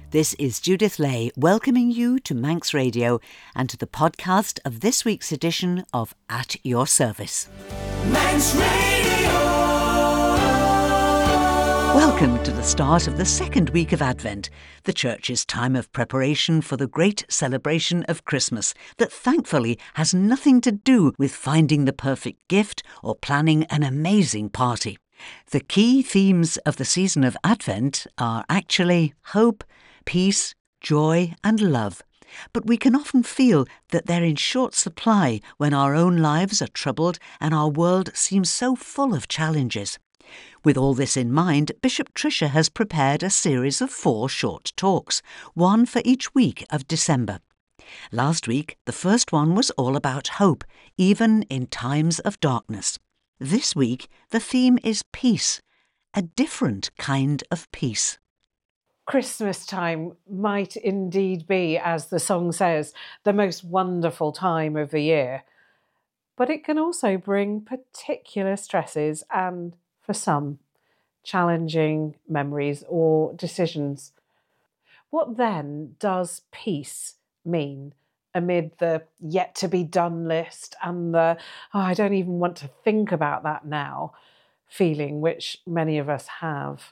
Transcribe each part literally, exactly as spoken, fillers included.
This is Judith Lay welcoming you to Manx Radio and to the podcast of this week's edition of At Your Service. Manx Radio! Welcome to the start of the second week of Advent, the Church's time of preparation for the great celebration of Christmas that thankfully has nothing to do with finding the perfect gift or planning an amazing party. The key themes of the season of Advent are actually hope, peace, joy and love. But we can often feel that they're in short supply when our own lives are troubled and our world seems so full of challenges. With all this in mind, Bishop Tricia has prepared a series of four short talks, one for each week of December. Last week, the first one was all about hope, even in times of darkness. This week, the theme is peace, a different kind of peace. Christmas time might indeed be, as the song says, the most wonderful time of the year. But it can also bring particular stresses and, for some, challenging memories or decisions. What then does peace mean amid the yet-to-be-done list and the, oh, I don't even want to think about that now, feeling which many of us have?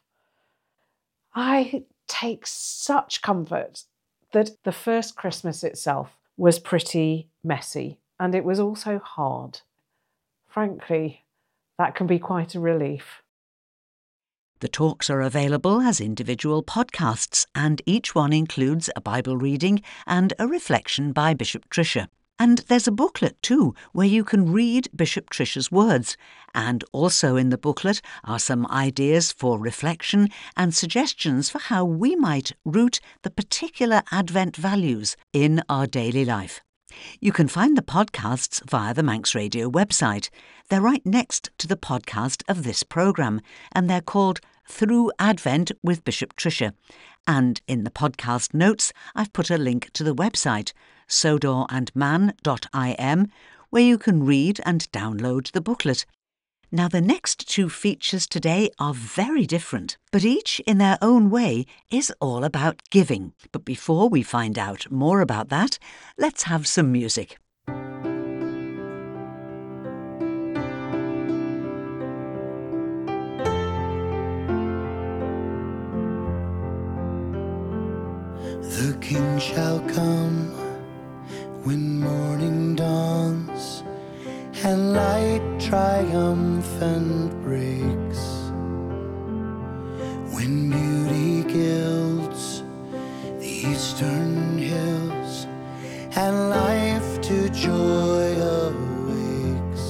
I take such comfort that the first Christmas itself was pretty messy and it was also hard. Frankly, that can be quite a relief. The talks are available as individual podcasts and each one includes a Bible reading and a reflection by Bishop Tricia. And there's a booklet too, where you can read Bishop Tricia's words. And also in the booklet are some ideas for reflection and suggestions for how we might root the particular Advent values in our daily life. You can find the podcasts via the Manx Radio website. They're right next to the podcast of this programme, and they're called Through Advent with Bishop Tricia. And in the podcast notes, I've put a link to the website, sodor and man dot I M, where you can read and download the booklet. Now, the next two features today are very different, but each in their own way is all about giving. But before we find out more about that, let's have some music. The King shall come when morning dawns and light triumphant breaks, when beauty gilds the eastern hills and life to joy awakes.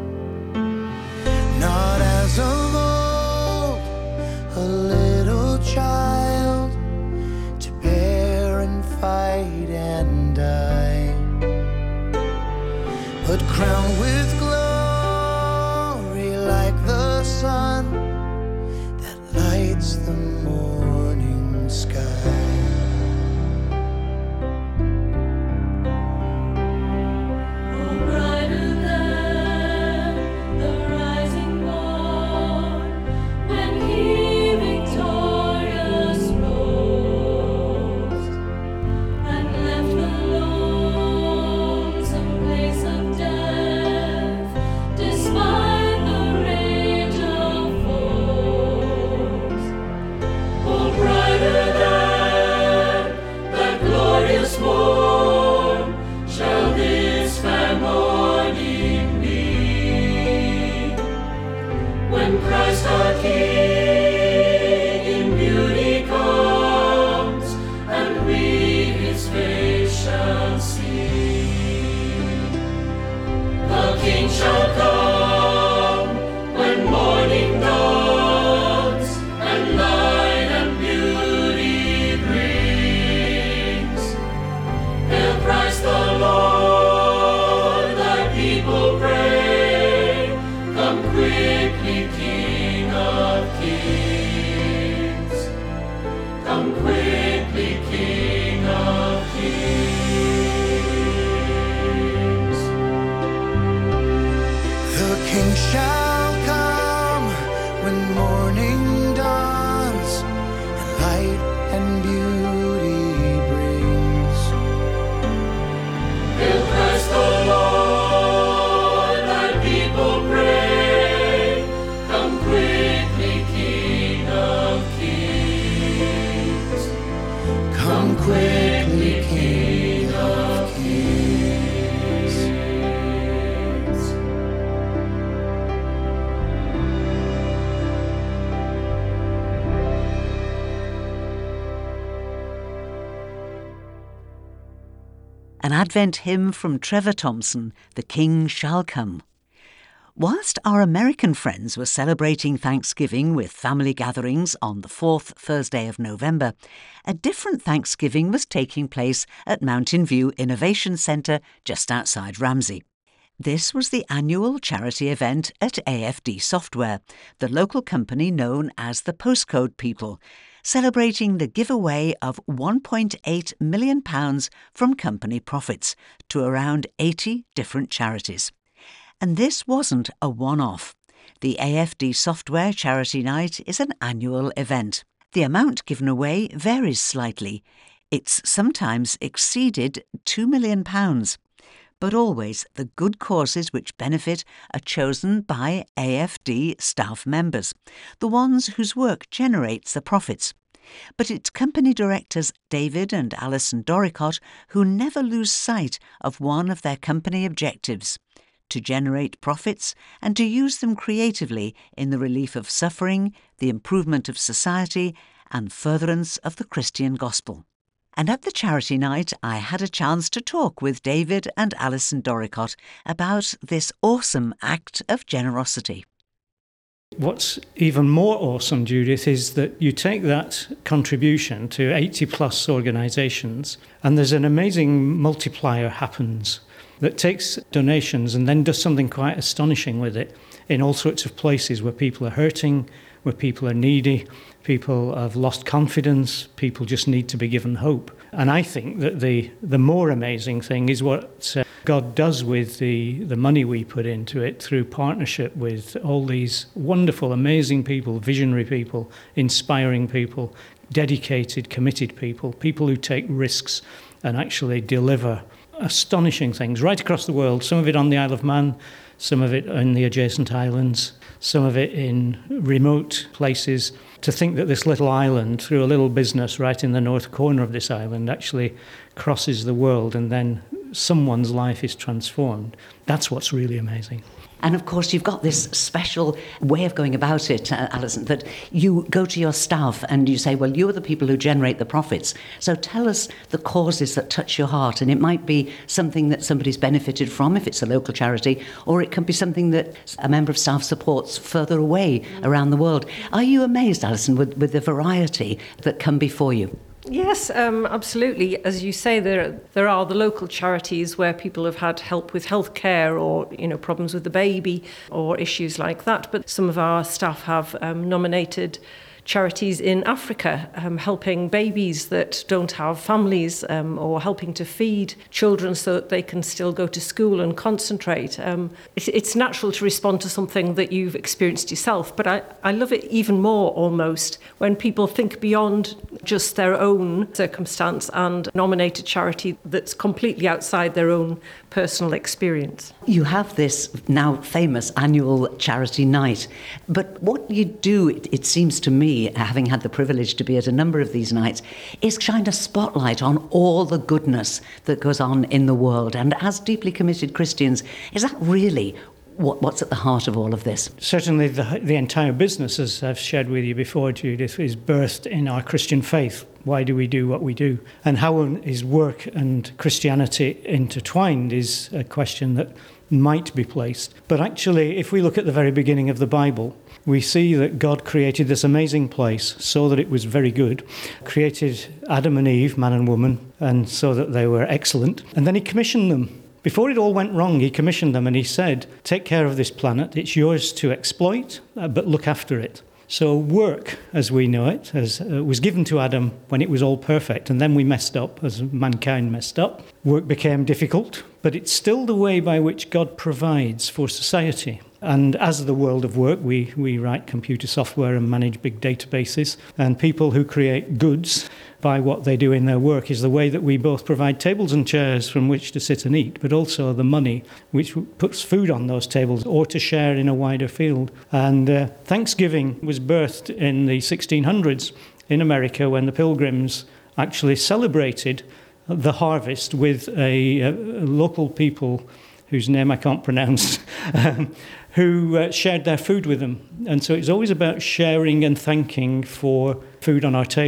Not as of old, a little child to bear and fight and die, but crowned with glory like the sun that lights the morning sky. Shall come when morning dawns and light and beauty an Advent hymn from Trevor Thompson, The King Shall Come. Whilst our American friends were celebrating Thanksgiving with family gatherings on the fourth Thursday of November, a different Thanksgiving was taking place at Mountain View Innovation Centre just outside Ramsey. This was the annual charity event at A F D Software, the local company known as the Postcode People, celebrating the giveaway of one point eight million pounds from company profits to around eighty different charities. And this wasn't a one-off. The A F D Software Charity Night is an annual event. The amount given away varies slightly. It's sometimes exceeded two million pounds. But always the good causes which benefit are chosen by A F D staff members, the ones whose work generates the profits. But it's company directors David and Alison Doricott who never lose sight of one of their company objectives: to generate profits and to use them creatively in the relief of suffering, the improvement of society, and furtherance of the Christian gospel. And at the charity night, I had a chance to talk with David and Alison Doricott about this awesome act of generosity. What's even more awesome, Judith, is that you take that contribution to eighty plus organisations and there's an amazing multiplier happens that takes donations and then does something quite astonishing with it in all sorts of places where people are hurting, where people are needy, people have lost confidence, people just need to be given hope. And I think that the, the more amazing thing is what uh, God does with the, the money we put into it through partnership with all these wonderful, amazing people, visionary people, inspiring people, dedicated, committed people, people who take risks and actually deliver astonishing things right across the world, some of it on the Isle of Man, some of it in the adjacent islands, some of it in remote places. To think that this little island, through a little business right in the north corner of this island, actually crosses the world and then someone's life is transformed, that's what's really amazing. And of course, you've got this special way of going about it, uh, Alison, that you go to your staff and you say, well, you're the people who generate the profits. So tell us the causes that touch your heart. And it might be something that somebody's benefited from if it's a local charity, or it can be something that a member of staff supports further away around the world. Are you amazed, Alison, with, with the variety that come before you? Yes, um, absolutely. As you say, there there are the local charities where people have had help with healthcare or, you know, problems with the baby or issues like that. But some of our staff have um, nominated charities in Africa, um, helping babies that don't have families um, or helping to feed children so that they can still go to school and concentrate. Um, it's, it's natural to respond to something that you've experienced yourself, but I, I love it even more almost when people think beyond just their own circumstance and nominate a charity that's completely outside their own personal experience. You have this now famous annual charity night, but what you do, it, it seems to me, having had the privilege to be at a number of these nights, is shine a spotlight on all the goodness that goes on in the world. And as deeply committed Christians, is that really what, what's at the heart of all of this? Certainly the, the entire business, as I've shared with you before, Judith, is birthed in our Christian faith. Why do we do what we do? And how is work and Christianity intertwined is a question that might be placed. But actually, if we look at the very beginning of the Bible, we see that God created this amazing place so that it was very good, created Adam and Eve, man and woman, and so that they were excellent. And then he commissioned them. Before it all went wrong, he commissioned them and he said, take care of this planet. It's yours to exploit, but look after it. So work, as we know it, as, uh, was given to Adam when it was all perfect, and then we messed up, as mankind messed up. Work became difficult, but it's still the way by which God provides for society. And as the world of work, we, we write computer software and manage big databases, and people who create goods by what they do in their work is the way that we both provide tables and chairs from which to sit and eat, but also the money which puts food on those tables or to share in a wider field. And uh, Thanksgiving was birthed in the sixteen hundreds in America when the Pilgrims actually celebrated the harvest with a, a local people whose name I can't pronounce, um, who uh, shared their food with them. And so it's always about sharing and thanking for food on our table.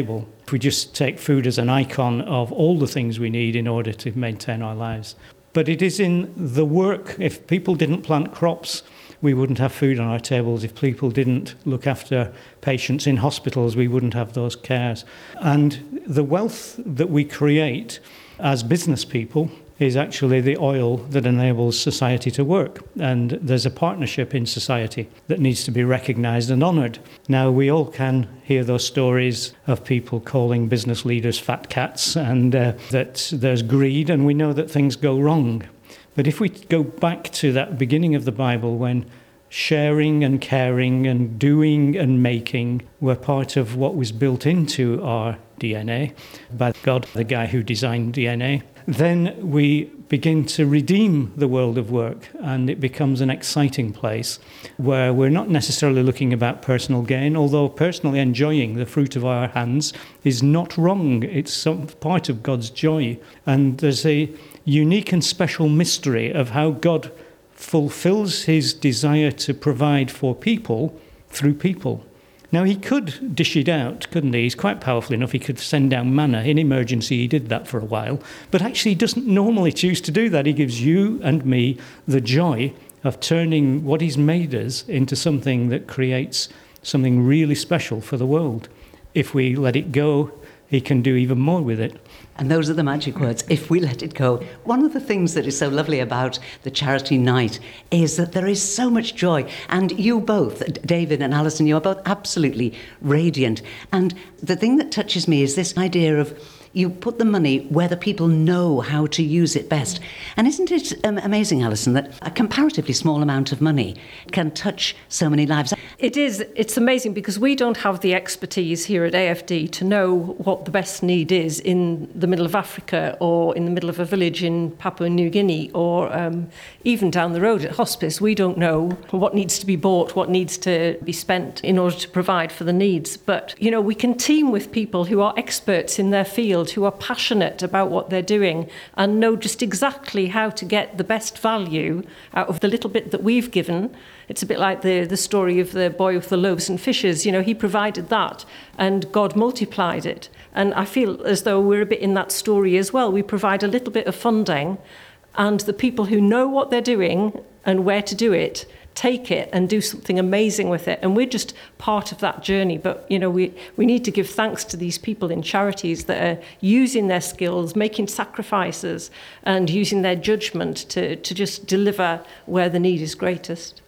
if we just take food as an icon of all the things we need in order to maintain our lives. But it is in the work. If people didn't plant crops, we wouldn't have food on our tables. If people didn't look after patients in hospitals, we wouldn't have those cares. And the wealth that we create as business people is actually the oil that enables society to work. And there's a partnership in society that needs to be recognised and honoured. Now, we all can hear those stories of people calling business leaders fat cats, and uh, that there's greed, and we know that things go wrong. But if we go back to that beginning of the Bible, when sharing and caring and doing and making were part of what was built into our D N A by God, the guy who designed D N A, then we begin to redeem the world of work, and it becomes an exciting place where we're not necessarily looking about personal gain, although personally enjoying the fruit of our hands is not wrong. It's some part of God's joy. And there's a unique and special mystery of how God fulfills his desire to provide for people through people. Now, he could dish it out, couldn't he? He's quite powerful enough. He could send down manna. In emergency, he did that for a while. But actually, he doesn't normally choose to do that. He gives you and me the joy of turning what he's made us into something that creates something really special for the world. If we let it go, he can do even more with it. And those are the magic words, if we let it go. One of the things that is so lovely about the charity night is that there is so much joy. And you both, David and Alison, you are both absolutely radiant. And the thing that touches me is this idea of you put the money where the people know how to use it best. And isn't it um, amazing, Alison, that a comparatively small amount of money can touch so many lives? It is. It's amazing because we don't have the expertise here at A F D to know what the best need is in the middle of Africa or in the middle of a village in Papua New Guinea or um, even down the road at hospice. We don't know what needs to be bought, what needs to be spent in order to provide for the needs. But, you know, we can team with people who are experts in their field, who are passionate about what they're doing and know just exactly how to get the best value out of the little bit that we've given. It's a bit like the, the story of the boy with the loaves and fishes. You know, he provided that and God multiplied it. And I feel as though we're a bit in that story as well. We provide a little bit of funding and the people who know what they're doing and where to do it take it and do something amazing with it. And we're just part of that journey. But, you know, we, we need to give thanks to these people in charities that are using their skills, making sacrifices and using their judgment to, to just deliver where the need is greatest.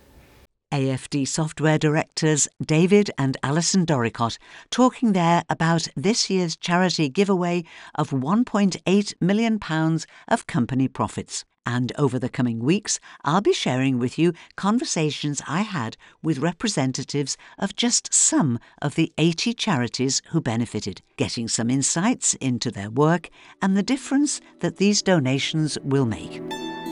A F D software directors David and Alison Doricott talking there about this year's charity giveaway of one point eight million pounds of company profits. And over the coming weeks, I'll be sharing with you conversations I had with representatives of just some of the eighty charities who benefited, getting some insights into their work and the difference that these donations will make.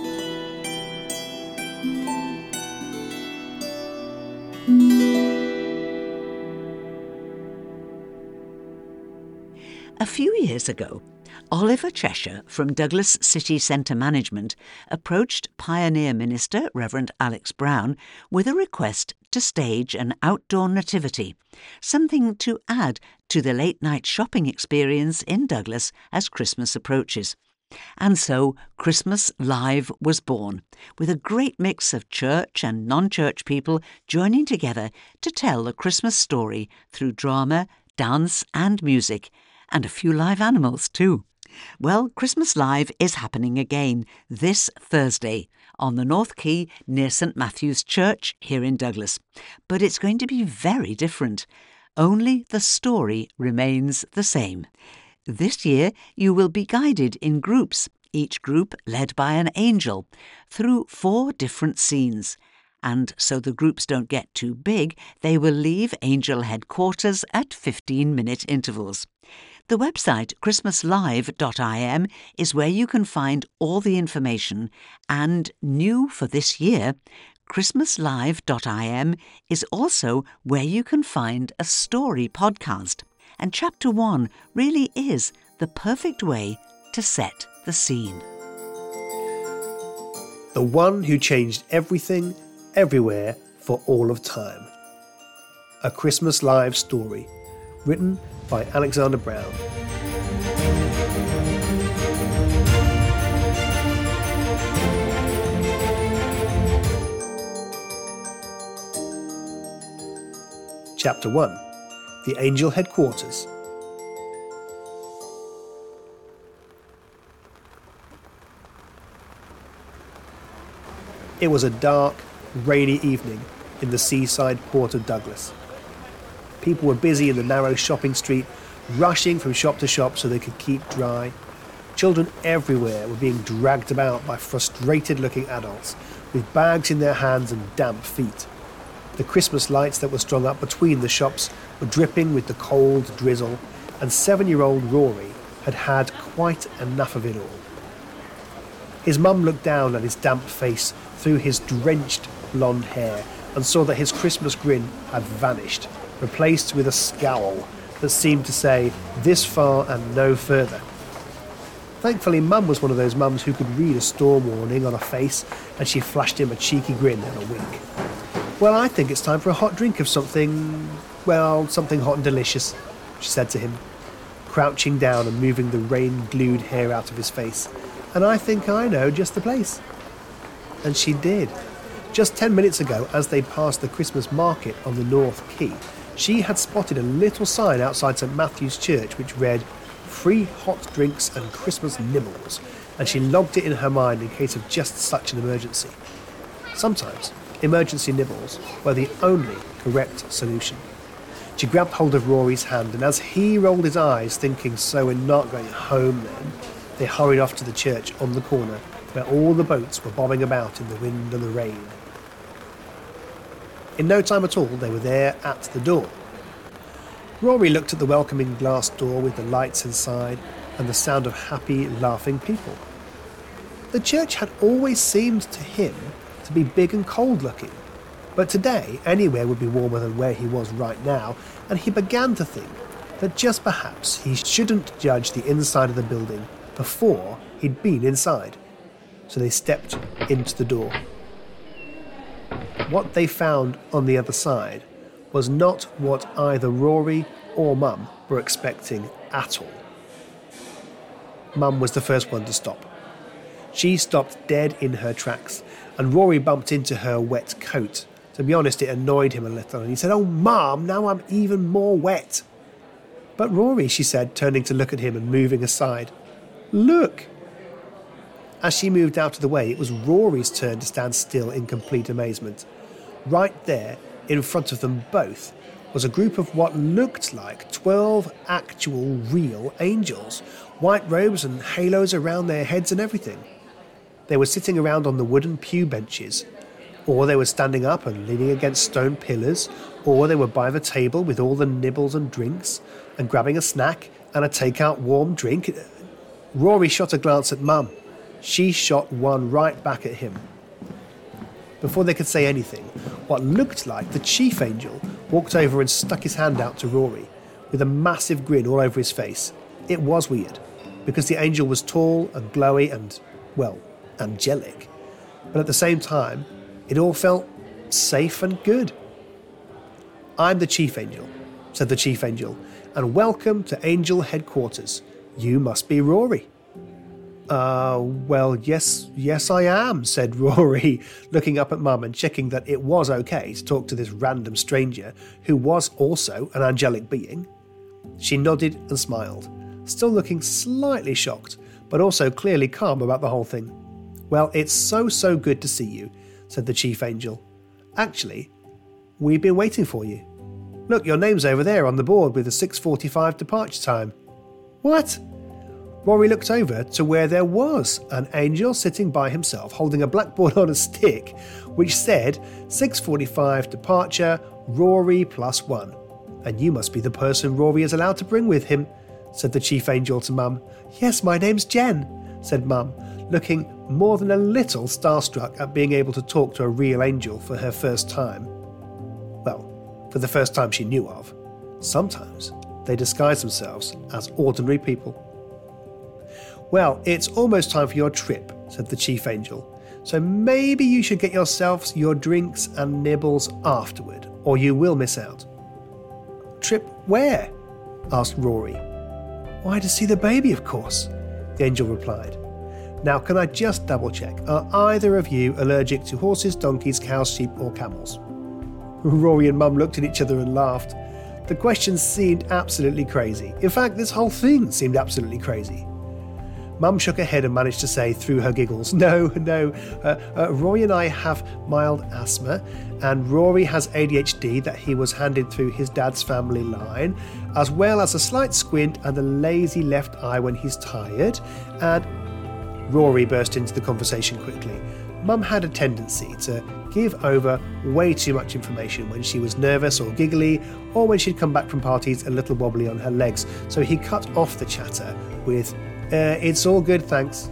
A few years ago, Oliver Cheshire from Douglas City Centre Management approached Pioneer Minister Reverend Alex Brown with a request to stage an outdoor nativity, something to add to the late-night shopping experience in Douglas as Christmas approaches. And so Christmas Live was born, with a great mix of church and non-church people joining together to tell the Christmas story through drama, dance and music, and a few live animals too. Well, Christmas Live is happening again this Thursday on the North Quay near St Matthew's Church here in Douglas. But it's going to be very different. Only the story remains the same. This year you will be guided in groups, each group led by an angel, through four different scenes. And so the groups don't get too big, they will leave angel headquarters at fifteen-minute intervals. The website christmas live dot I M is where you can find all the information, and new for this year, christmas live dot I M is also where you can find a story podcast. And chapter one really is the perfect way to set the scene. The one who changed everything, everywhere, for all of time. A Christmas Live story, written by Alexander Brown. Chapter one. The Angel Headquarters. It was a dark, rainy evening in the seaside port of Douglas. People were busy in the narrow shopping street, rushing from shop to shop so they could keep dry. Children everywhere were being dragged about by frustrated-looking adults with bags in their hands and damp feet. The Christmas lights that were strung up between the shops were dripping with the cold drizzle, and seven-year-old Rory had had quite enough of it all. His mum looked down at his damp face through his drenched blonde hair and saw that his Christmas grin had vanished, replaced with a scowl that seemed to say, "This far and no further." Thankfully, Mum was one of those mums who could read a storm warning on a face, and she flashed him a cheeky grin and a wink. "Well, I think it's time for a hot drink of something, well, something hot and delicious," she said to him, crouching down and moving the rain-glued hair out of his face. "And I think I know just the place." And she did. Just ten minutes ago, as they passed the Christmas market on the North Quay, she had spotted a little sign outside St Matthew's Church which read, "Free hot drinks and Christmas nibbles," and she logged it in her mind in case of just such an emergency. Sometimes, emergency nibbles were the only correct solution. She grabbed hold of Rory's hand, and as he rolled his eyes, thinking, "So we're not going home then," they hurried off to the church on the corner, where all the boats were bobbing about in the wind and the rain. In no time at all, they were there at the door. Rory looked at the welcoming glass door with the lights inside and the sound of happy, laughing people. The church had always seemed to him to be big and cold-looking, but today anywhere would be warmer than where he was right now, and he began to think that just perhaps he shouldn't judge the inside of the building before he'd been inside. So they stepped into the door. What they found on the other side was not what either Rory or Mum were expecting at all. Mum was the first one to stop. She stopped dead in her tracks, and Rory bumped into her wet coat. To be honest, it annoyed him a little, and he said, "Oh, Mum, now I'm even more wet." "But Rory," she said, turning to look at him and moving aside, "look." As she moved out of the way, it was Rory's turn to stand still in complete amazement. Right there, in front of them both, was a group of what looked like twelve actual real angels, white robes and halos around their heads and everything. They were sitting around on the wooden pew benches, or they were standing up and leaning against stone pillars, or they were by the table with all the nibbles and drinks, and grabbing a snack and a take-out warm drink. Rory shot a glance at Mum. She shot one right back at him. Before they could say anything, what looked like the chief angel walked over and stuck his hand out to Rory, with a massive grin all over his face. It was weird, because the angel was tall and glowy and, well, angelic. But at the same time, it all felt safe and good. "I'm the chief angel," said the chief angel, "and welcome to Angel Headquarters. You must be Rory." Uh, well, yes, yes I am, said Rory, looking up at Mum and checking that it was okay to talk to this random stranger who was also an angelic being. She nodded and smiled, still looking slightly shocked, but also clearly calm about the whole thing. "Well, it's so, so good to see you," said the chief angel. "Actually, we've been waiting for you. Look, your name's over there on the board with the six forty-five departure time." "What?" Rory looked over to where there was an angel sitting by himself holding a blackboard on a stick which said six forty-five departure, Rory plus one. "And you must be the person Rory is allowed to bring with him," said the chief angel to Mum. "Yes, my name's Jen," said Mum, looking more than a little starstruck at being able to talk to a real angel for her first time. Well, for the first time she knew of. Sometimes they disguise themselves as ordinary people. "Well, it's almost time for your trip," said the chief angel. "So maybe you should get yourselves your drinks and nibbles afterward, or you will miss out." "Trip where?" asked Rory. Why, to see the baby, of course, the angel replied. Now, can I just double check? Are either of you allergic to horses, donkeys, cows, sheep or camels? Rory and Mum looked at each other and laughed. The question seemed absolutely crazy. In fact, this whole thing seemed absolutely crazy. Mum shook her head and managed to say through her giggles, no, no, uh, uh, Rory and I have mild asthma, and Rory has A D H D that he was handed through his dad's family line, as well as a slight squint and a lazy left eye when he's tired, and... Rory burst into the conversation quickly. Mum had a tendency to give over way too much information when she was nervous or giggly, or when she'd come back from parties a little wobbly on her legs, so he cut off the chatter with, uh, it's all good, thanks.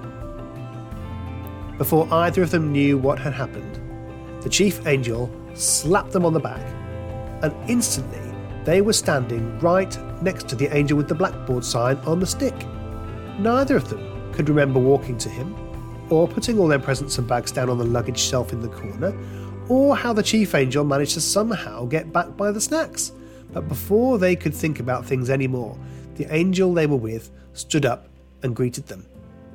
Before either of them knew what had happened, the chief angel slapped them on the back, and instantly they were standing right next to the angel with the blackboard sign on the stick. Neither of them could remember walking to him, or putting all their presents and bags down on the luggage shelf in the corner, or how the chief angel managed to somehow get back by the snacks. But before they could think about things anymore, the angel they were with stood up and greeted them.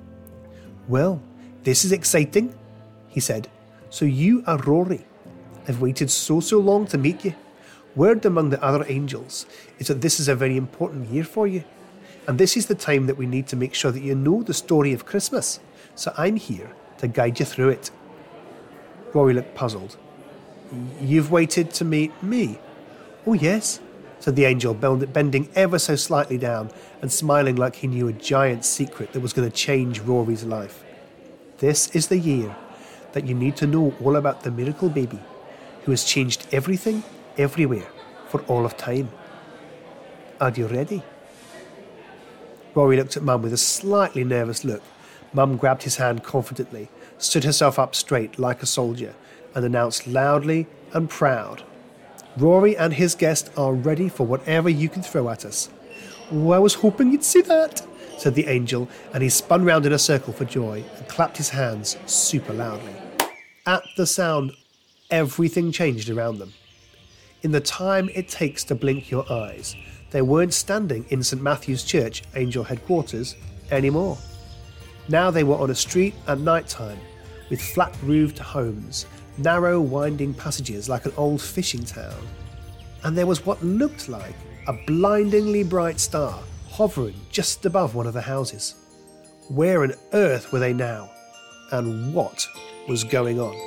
Well, this is exciting, he said. So you are Rory. I've waited so, so long to meet you. Word among the other angels is that this is a very important year for you. And this is the time that we need to make sure that you know the story of Christmas. So I'm here to guide you through it. Rory looked puzzled. You've waited to meet me? Oh yes, said the angel, bending ever so slightly down and smiling like he knew a giant secret that was going to change Rory's life. This is the year that you need to know all about the miracle baby who has changed everything, everywhere, for all of time. Are you ready? Rory looked at Mum with a slightly nervous look. Mum grabbed his hand confidently, stood herself up straight like a soldier, and announced loudly and proud, Rory and his guest are ready for whatever you can throw at us. Oh, I was hoping you'd see that, said the angel, and he spun round in a circle for joy and clapped his hands super loudly. At the sound, everything changed around them. In the time it takes to blink your eyes, they weren't standing in Saint Matthew's Church, Angel headquarters, anymore. Now they were on a street at night time, with flat-roofed homes, narrow winding passages like an old fishing town. And there was what looked like a blindingly bright star hovering just above one of the houses. Where on earth were they now? And what was going on?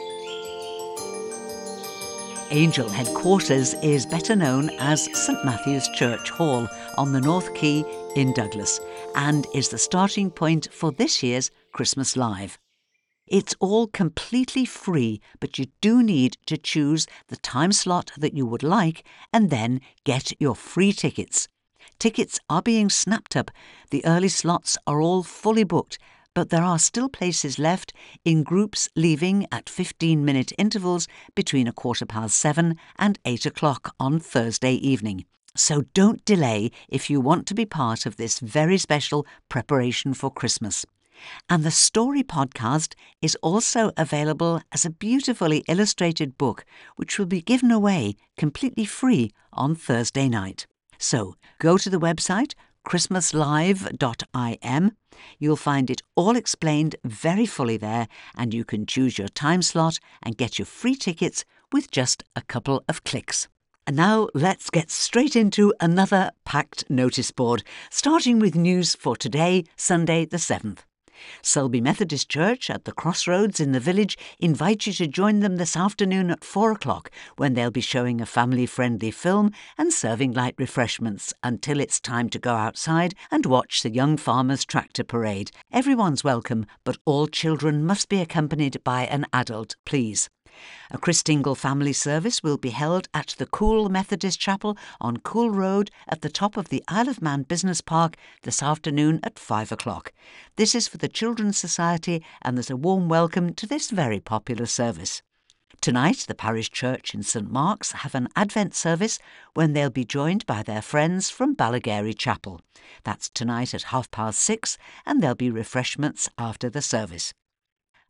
Angel headquarters is better known as Saint Matthew's Church Hall on the North Quay in Douglas, and is the starting point for this year's Christmas Live. It's all completely free, but you do need to choose the time slot that you would like and then get your free tickets. Tickets are being snapped up. The early slots are all fully booked, but there are still places left in groups leaving at fifteen-minute intervals between a quarter past seven and eight o'clock on Thursday evening. So don't delay if you want to be part of this very special preparation for Christmas. And the Story podcast is also available as a beautifully illustrated book, which will be given away completely free on Thursday night. So go to the website christmas live dot i m. You'll find it all explained very fully there, and you can choose your time slot and get your free tickets with just a couple of clicks. And now let's get straight into another packed notice board, starting with news for today, Sunday the seventh. Selby Methodist Church at the Crossroads in the village invite you to join them this afternoon at four o'clock, when they'll be showing a family-friendly film and serving light refreshments until it's time to go outside and watch the Young Farmers Tractor Parade. Everyone's welcome, but all children must be accompanied by an adult, please. A Christingle family service will be held at the Cool Methodist Chapel on Cool Road at the top of the Isle of Man Business Park this afternoon at five o'clock. This is for the Children's Society, and there's a warm welcome to this very popular service. Tonight, the parish church in St Mark's have an Advent service when they'll be joined by their friends from Ballagary Chapel. That's tonight at half past six, and there'll be refreshments after the service.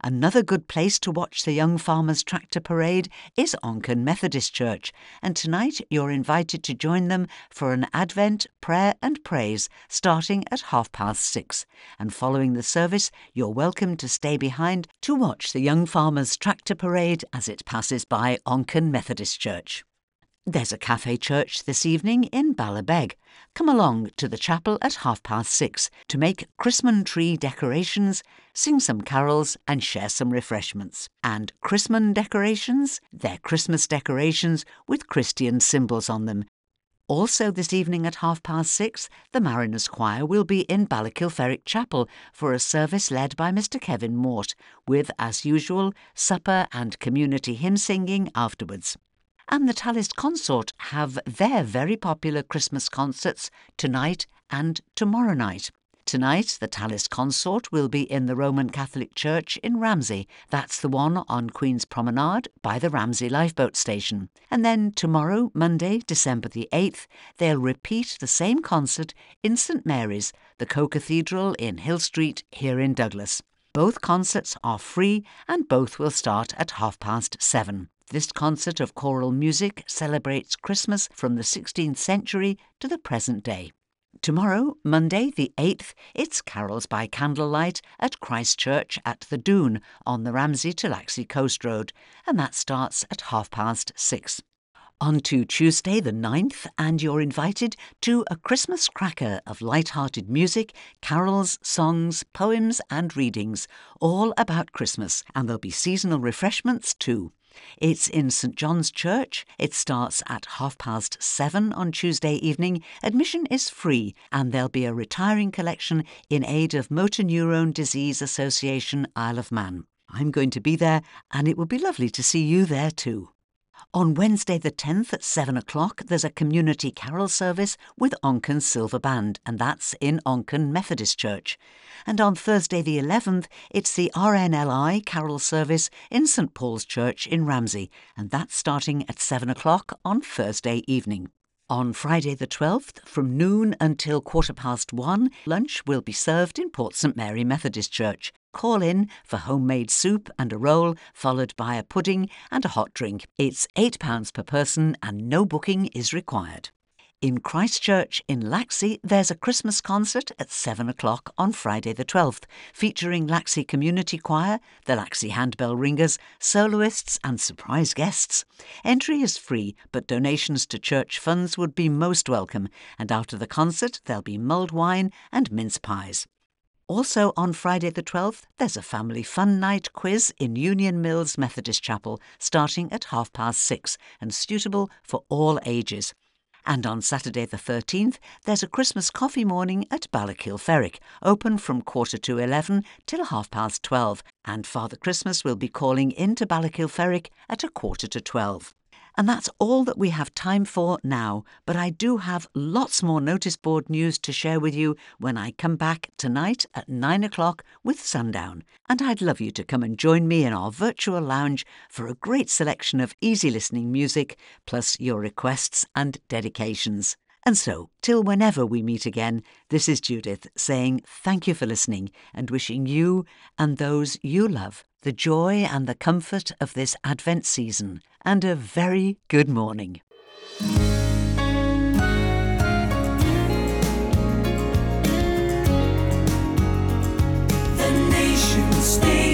Another good place to watch the Young Farmers Tractor Parade is Onchan Methodist Church, and tonight you're invited to join them for an Advent prayer and praise starting at half past six. And following the service, you're welcome to stay behind to watch the Young Farmers Tractor Parade as it passes by Onchan Methodist Church. There's a cafe church this evening in Ballabeg. Come along to the chapel at half past six to make Christmas tree decorations, sing some carols and share some refreshments. And Christmas decorations? They're Christmas decorations with Christian symbols on them. Also this evening at half past six, the Mariners Choir will be in Ballakilferrick Chapel for a service led by Mister Kevin Mort, with, as usual, supper and community hymn singing afterwards. And the Tallest Consort have their very popular Christmas concerts tonight and tomorrow night. Tonight, the Tallest Consort will be in the Roman Catholic Church in Ramsey. That's the one on Queen's Promenade by the Ramsey Lifeboat Station. And then tomorrow, Monday, December the eighth, they'll repeat the same concert in St Mary's, the Co-Cathedral in Hill Street here in Douglas. Both concerts are free and both will start at half past seven. This concert of choral music celebrates Christmas from the sixteenth century to the present day. Tomorrow, Monday the eighth, it's carols by candlelight at Christ Church at the Dune on the Ramsey to Laxey Coast Road, and that starts at half past six. On to Tuesday the ninth, and you're invited to a Christmas cracker of light-hearted music, carols, songs, poems and readings, all about Christmas, and there'll be seasonal refreshments too. It's in St John's Church. It starts at half past seven on Tuesday evening. Admission is free, and there'll be a retiring collection in aid of Motor Neurone Disease Association Isle of Man. I'm going to be there, and it would be lovely to see you there too. On Wednesday the tenth at seven o'clock, there's a community carol service with Onchan Silver Band, and that's in Onchan Methodist Church. And on Thursday the eleventh, it's the R N L I carol service in St Paul's Church in Ramsey, and that's starting at seven o'clock on Thursday evening. On Friday the twelfth, from noon until quarter past one, lunch will be served in Port St Mary Methodist Church. Call in for homemade soup and a roll, followed by a pudding and a hot drink. It's eight pounds per person and no booking is required. In Christchurch in Laxey, there's a Christmas concert at seven o'clock on Friday the twelfth, featuring Laxey Community Choir, the Laxey Handbell Ringers, soloists and surprise guests. Entry is free, but donations to church funds would be most welcome, and after the concert there'll be mulled wine and mince pies. Also on Friday the twelfth, there's a family fun night quiz in Union Mills Methodist Chapel, starting at half past six and suitable for all ages. And on Saturday the thirteenth, there's a Christmas coffee morning at Ballakilferrick, open from quarter to eleven till half past twelve, and Father Christmas will be calling into Ballakilferrick at a quarter to twelve. And that's all that we have time for now, but I do have lots more notice board news to share with you when I come back tonight at nine o'clock with Sundown. And I'd love you to come and join me in our virtual lounge for a great selection of easy listening music, plus your requests and dedications. And so, till whenever we meet again, this is Judith saying thank you for listening and wishing you and those you love the joy and the comfort of this Advent season, and a very good morning. The nation stays.